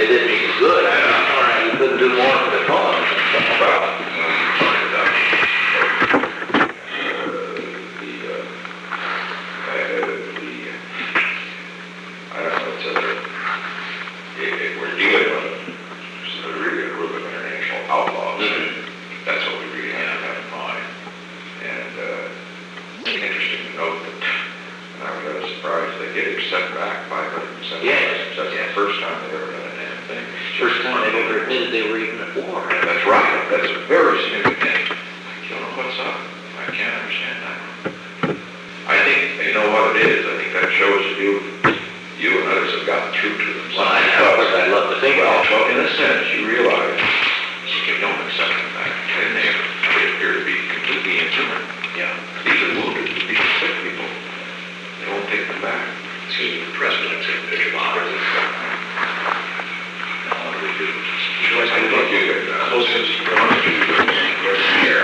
they did me good. You couldn't do more for the cause. We're dealing with really a group of international outlaws. That's what we really have to have in mind. And it's interesting to note that I was rather surprised they get him sent back 507. Yes. That's the first time they've ever done a damn thing. First time they've ever admitted they were even at war. That's right. That's a very significant. I don't know what's up. I can't understand that. I think, you know what it is? I think that shows you and others have gotten true to them. Well, I'd love to think Well, about it. in a sense, you realize you don't accept them back. And they appear to be completely inhuman. Yeah. These are wounded, these are sick people. They won't take them back. Excuse me, the president's in Bishop Honors. No, they do. I think you could, Closest to the air.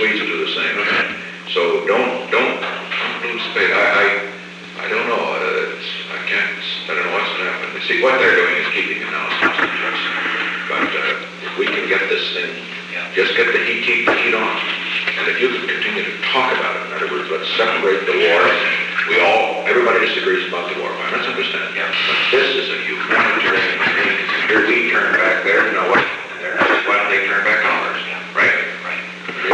Swedes will do the same. So don't lose faith. I don't know. I don't know what's going to happen. See, what they're doing is keeping it now hostage. But if we can get this thing, just get the heat on. And if you can continue to talk about it, in other words, let's separate the war. Everybody disagrees about the war. Let's understand. Yeah. But this is a humanitarian thing. Here we turn back there, you know what? Why don't they turn back ours? Right? Right.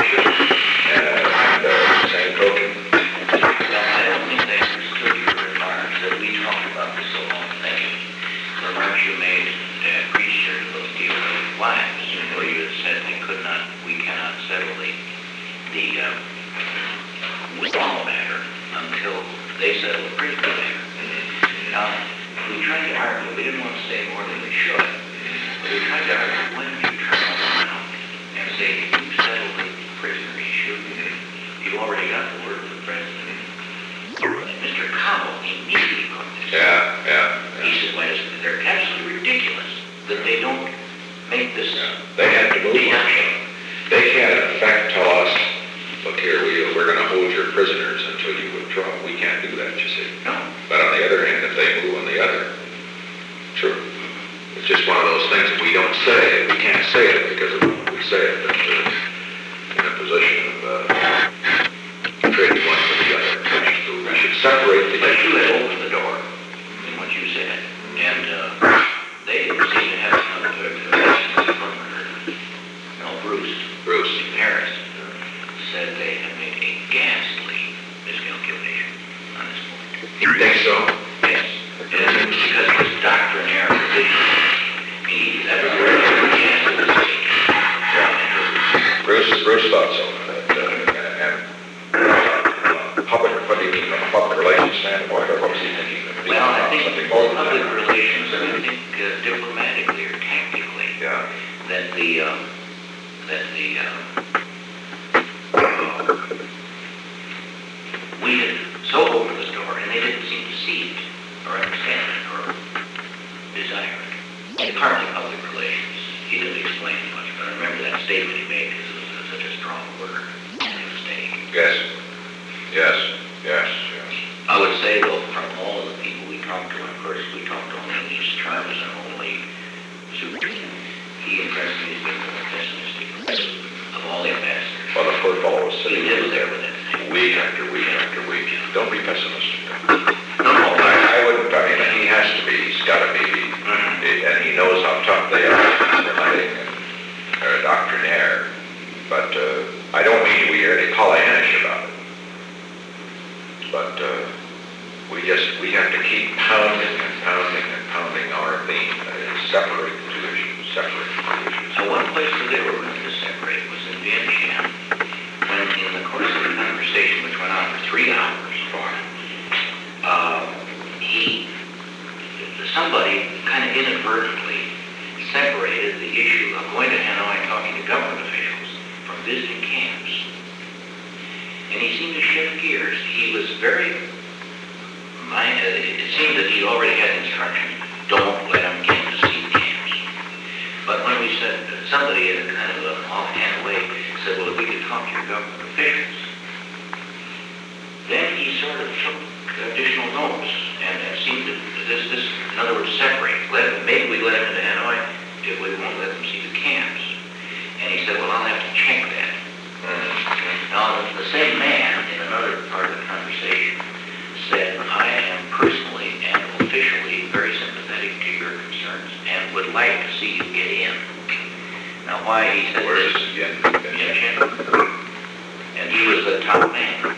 Same token. Well, I don't think they understood your remarks that we talked about this so long thinking. The remarks you made preached your little deal with wives, where you had said we cannot settle the withdrawal matter until they settle the prisoner matter. Now, we tried to argue, we didn't want to say more than we should, but we tried to argue when you turn around and say, you settle the prisoner issue, you already got the word of the president. And Mr. Cowell immediately put this. He said, wait a second, they're absolutely ridiculous that they don't make this. They have to move on. They can't, in fact, tell us, look here, we're going to hold your prisoners until you withdraw. We can't do that, you see. No. But on the other hand, if they move on the other, true. It's just one of those things that we don't say. We can't say it because we say it in a position of trading one for the other. We should separate the But you issue. had opened the door in what you said, and they didn't seem to have enough from her. No, Bruce in Paris said they had made a ghastly miscalculation on this point. You think so? Yes, and because it was doctrinaire position. That was very ghastly mistake. Bruce thought so. Public, what do you mean, from a public relations standpoint, or what was he thinking? Well, I think Something more than public that. relations, and I think diplomatically or tactically, Yeah. that we had so opened the door, and they didn't seem to see it, or understand it, or desire it. Partly public relations. He didn't explain much, but I remember that statement he made because it was such a strong word. Mistake. Yes. I would say, though, from all of the people we talked to, and of course we talked only in these terms and only he impressed me as being the more pessimistic of all the ambassadors. Well, the poor fellow was He sitting did there with it. week after week after week. Don't be pessimistic. No, I wouldn't, he has to be, he's got to be, and he knows how tough they are, fighting and doctrinaire. But I don't mean we are any Pollyannish about it. But we have to keep pounding our theme, separate the two issues. Now, one place where they were willing to separate was in Vientiane, when in the course of the conversation, which went on for 3 hours, somebody kind of inadvertently separated the issue of going to Hanoi and talking to government officials from visiting camps. And he seemed to shift gears. He was it seemed that he already had instructions, don't let them get to see camps. But when we said, somebody in a kind of an offhand way said, well, if we could talk to your government officials, then he sort of took additional notes and seemed to, in other words, separate. Maybe we let him into Hanoi if we won't let them see the camps. And he said, well, I'll have to check that. Now, the same man, in another part of the conversation, said, I am personally and officially very sympathetic to your concerns and would like to see you get in. Now, why he said Where is this? it again? And he was the top man.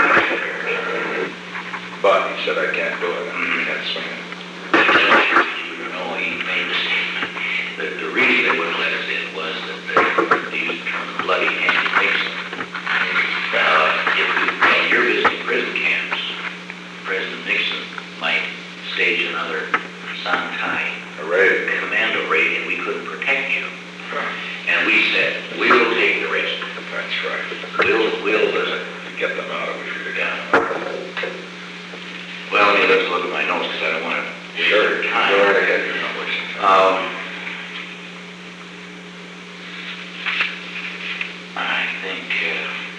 But he said, I can't do it. I can't swing it. No, he made the statement that the reason they wouldn't let us in was that they used the term bloody hand Nixon. If you're visiting prison camps, President Nixon might stage another Santai commando raid, and we couldn't protect you. And we said, we'll take the risk. That's right. We'll get them out of it. Well, let's look at my notes because I don't want to waste your time. Go right ahead. You're not wasting time. I think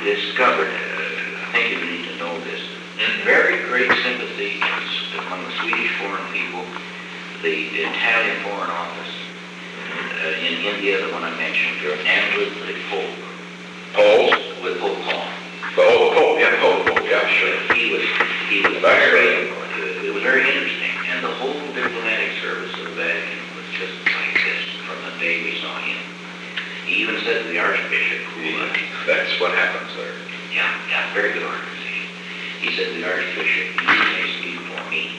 discovered, I think you need to know this, very great sympathy among the Swedish foreign people, the Italian Foreign Office, in India, the one I mentioned, and with the Pope. Poles? With Pope Paul. Pope, yeah, sure. He was very, it was very interesting, and the whole diplomatic service of the Vatican was just like this from the day we saw him. He even said to the Archbishop, That's what happens there. yeah, very good organization. He said to the Archbishop, you may speak for me.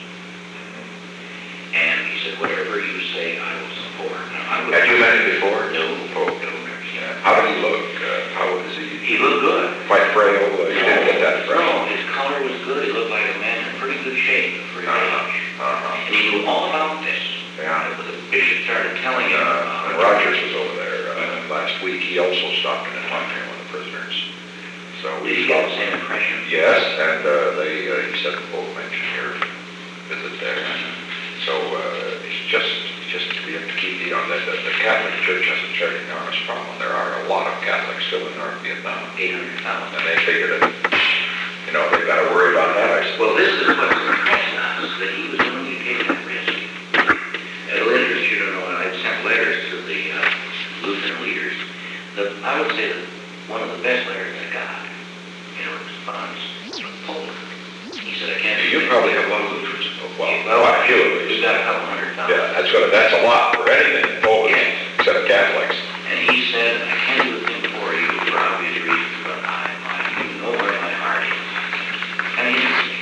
And he said, whatever you say, I will support. Now, Had you met him before? No, never seen him. How did he look? How was he? He looked good. Quite frail? You didn't get that impression? No, his color was good. He looked like a man in pretty good shape for his age. And he knew all about this. Yeah. The bishop started telling him about When it. Rogers was over there last week, he also stopped in and talked to one of the prisoners. So Did he get the same impression? Yes, and he said the Pope mentioned your visit there. So it's just we have to keep the Catholic Church has a very enormous problem. There are a lot of Catholics still in North Vietnam. 800,000. And they figured that, they've got to worry about that, I suppose. Well, this is what's impressing us, that he was willing to take that risk. It'll interest you to know, and I've sent letters to the Lutheran leaders. I would say that one of the best letters I got, in response, was Poland. He said, I can't... You probably have a lot of Lutherans. Well, quite a few at least. We've got a couple 100,000. Yeah, that's a lot for anything in Poland, Yes. except Catholics. And he said, I can't do a thing for you for obvious reasons, but you know where my heart is. Kind of interesting.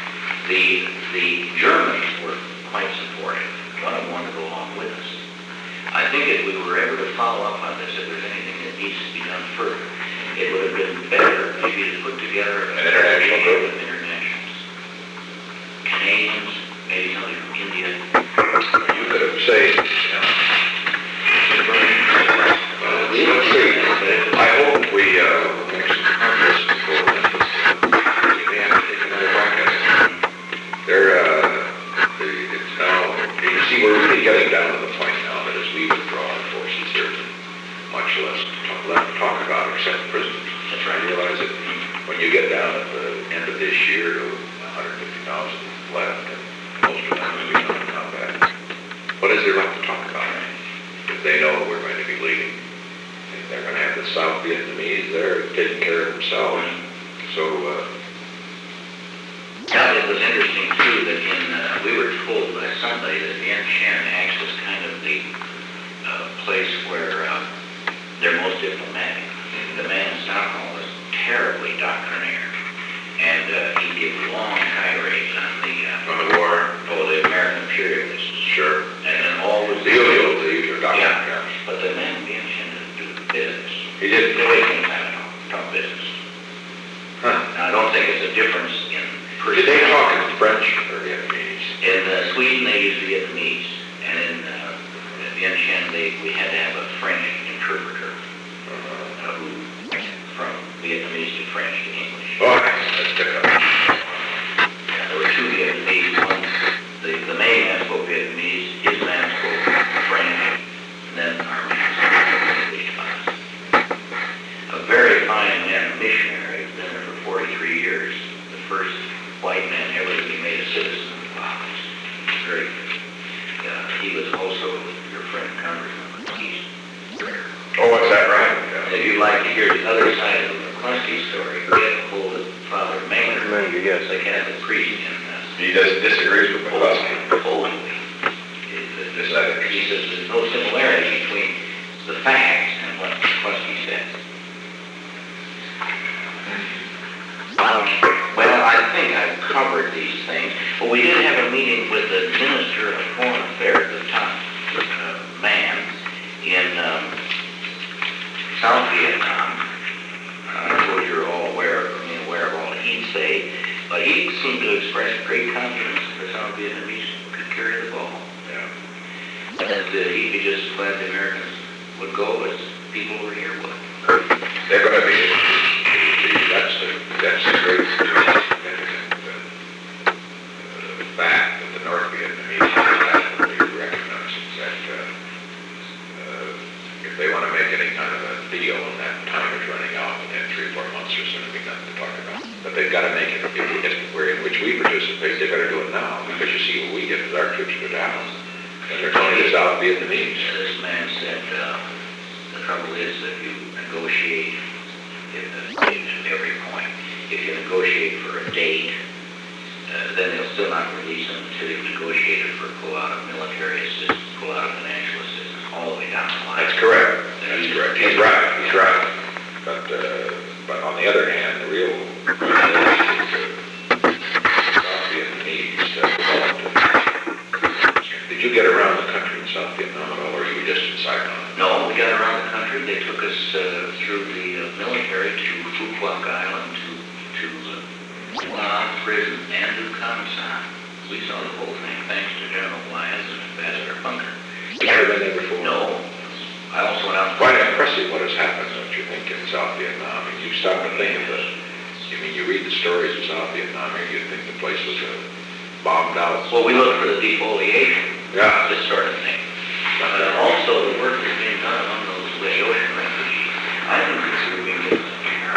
The Germans were quite supportive. One of them wanted to go along with us. I think if we were ever to follow up on this, if there's anything that needs to be done further, it would have been better if you had put together An international group of internationals. Canadians, maybe somebody from India. You could have saved, let's see. I hope we make some progress before then. We have to take another whack at it. It's now, you see, we're really getting down to the point now that as we withdraw our forces, there's much less talk about except prisoners. That's right. I realize that when you get down at the end of this year to 150,000 left, and most of them will be in combat, what is there left to talk about? If they know we're going to be leaving, they're going to have the South Vietnamese there taking care of themselves. So, Now, it was interesting, too, that we were told by somebody that Vientiane Chen acts as kind of the place where they're most diplomatic. The man in Stockholm was terribly doctrinaire, and he gave long tirades on the war, the American imperialists. sure. And then always... The doctor. Yeah, but the man in Vientiane Chen didn't do business. He didn't. They didn't kind of talk business. Huh. Now, I don't think it's a difference in... Did they talk in French or Vietnamese? In Sweden, they use Vietnamese, and in Vientiane, we had to have a French interpreter who, from Vietnamese to French to English. Oh, let's pick up. Yeah, there were two Vietnamese. One, the main man spoke Vietnamese, his man spoke French, and then our man spoke English to us. A very fine man, a missionary, who's been there for 43 years, the first white man ever to be made a citizen of the Bahamas. Very good. He was also your friend Congressman McCleskey's prayer. Oh, is that right? And if you'd like to hear the other side of the McCleskey story, get a hold of Father Maynard, yes. the Catholic priest in He disagrees with McCleskey. Poland. He says there's no similarity between the facts and what McCleskey said. Well, I think I've covered these things. But we did have a meeting with the Minister of Foreign Affairs, the top man in South Vietnam. I suppose you're all aware of all he'd say, but he seemed to express great confidence that the South Vietnamese could carry the ball. Yeah. And that he'd be just as glad the Americans would go as people over here would. They're going to be, that's the great significant fact that the North Vietnamese nationally recognizes that if if they want to make any kind of a deal and that time is running out within 3 or 4 months, there's going to be nothing to talk about. But they've got to make it, where in which we participate, they better do it now, because you see what we get as our troops go down. And they're telling us South Vietnamese. This man said, the trouble is that you negotiate at every point. If you negotiate for a date, then they'll still not release them until you've negotiated for pull-out of military assistance, pull-out of financial assistance, all the way down the line. That's correct. That's correct. He's right. He's right. But on the other hand, the real South Vietnamese did you get around the country in South Vietnam at all, or you were just in Saigon? No, we got around the country. They took us through the military to Phu Quoc Island, to Guam prison, and to Kam San. We saw the whole thing, thanks to General Lyons and Ambassador Bunker. You've never been there before? No. I also went out. Quite impressive what has happened, don't you think, in South Vietnam? And you stop and think of it. I mean, you read the stories of South Vietnam, and you'd think the place was bombed out. Well, we looked for the defoliation, Yeah. this sort of thing. But also the work that's being done on those Laotian refugees. I think this is being done here.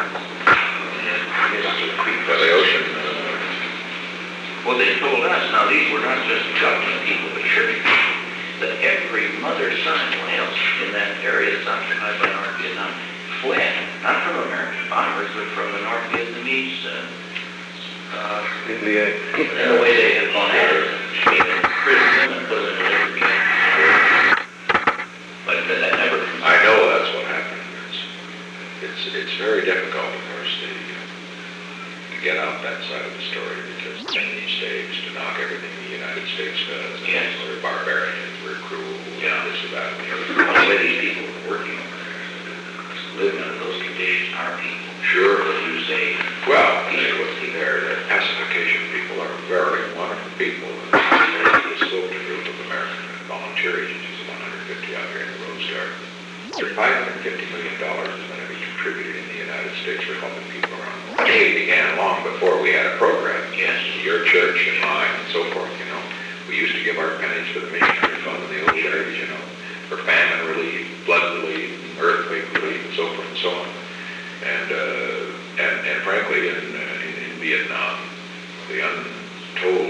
The Laotian, Well, they told us, now these were not just government people, but church people, that every mother, son, and Laos in that area that's occupied by North Vietnam fled, not from American bombers, but from the North Vietnamese, and the way they had gone at it, imprisoned them and put them in labor camps. But that never comes. I know that's what happened. It's very difficult, of course, to get out that side of the story, because in these days, to knock everything the United States does, Yes. we're barbarians, we're cruel, Yeah. this or that, and the other. The way these people were working over there, living under those conditions, our people. Sure. You say, Well, their pacification people are very wonderful people. This little group of American volunteer agencies, 150 out here in the Rose Garden. $550 million is going to be contributed in the United States for helping people around the world. It began long before we had a program. yes, Your church and mine and so forth, you know. We used to give our pennies to the missionary fund in the old days, you know, for famine relief, blood relief, earthquake relief, and so forth and so on. And frankly, in Vietnam, the untold,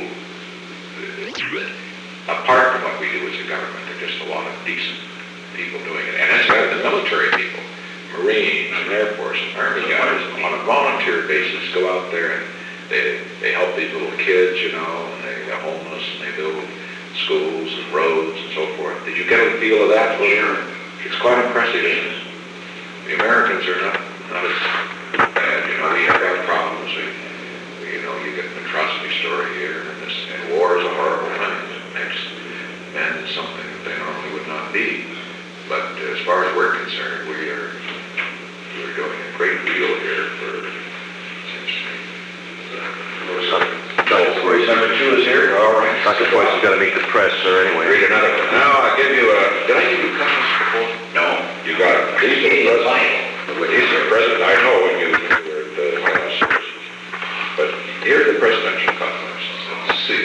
apart from what we do as a government, there are just a lot of decent people doing it. And that's better than military people, Marines and Air Force and Army guys, on a volunteer basis, go out there and they help these little kids, you know, and they're homeless, and they build schools and roads and so forth. Did you get a feel of that? Sure. It's quite impressive, isn't it? The Americans are not as bad, you know. We have our problems. You know, you get an atrocity story here, and war is a horrible thing. It makes men something that they normally would not be. But as far as we're concerned, we're doing a great deal here for, seems to me. Number 2 is here, all right. Dr. Boyce has got to meet the press, sir, anyway. Read another one. Now, I give you did I give you comments before? no. You got it. These are the president. These are the president. I know when you were at the House. But here's the presidential comments. Let's see.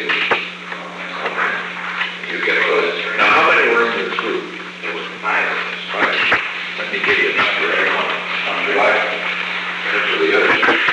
You get it. Now, how many were in this group? There was 5 of us. 5. Let me give you a number, everyone. 5. And for the others.